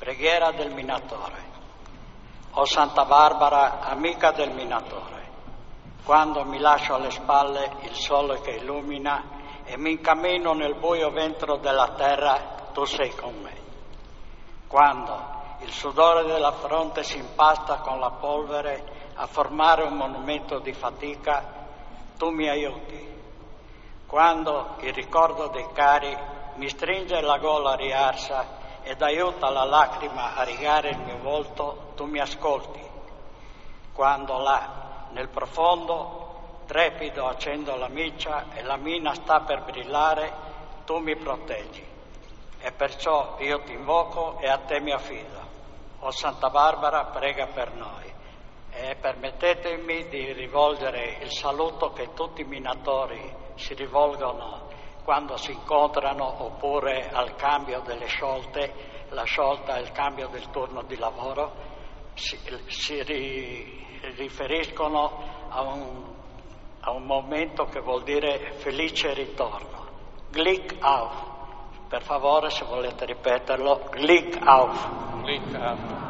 Preghiera del Minatore. O Santa Barbara, amica del Minatore, quando mi lascio alle spalle il sole che illumina e mi incammino nel buio ventre della terra, tu sei con me. Quando il sudore della fronte si impasta con la polvere a formare un monumento di fatica, tu mi aiuti. Quando il ricordo dei cari mi stringe la gola riarsa ed aiuta la lacrima a rigare il mio volto, tu mi ascolti. Quando là, nel profondo, trepido accendo la miccia e la mina sta per brillare, tu mi proteggi. E perciò io ti invoco e a te mi affido. O Santa Barbara, prega per noi. E permettetemi di rivolgere il saluto che tutti i minatori si rivolgono quando si incontrano oppure al cambio delle sciolte, la sciolta è il cambio del turno di lavoro, si riferiscono a un momento che vuol dire felice ritorno. Glück auf. Per favore, se volete ripeterlo, Glück auf. Glück auf.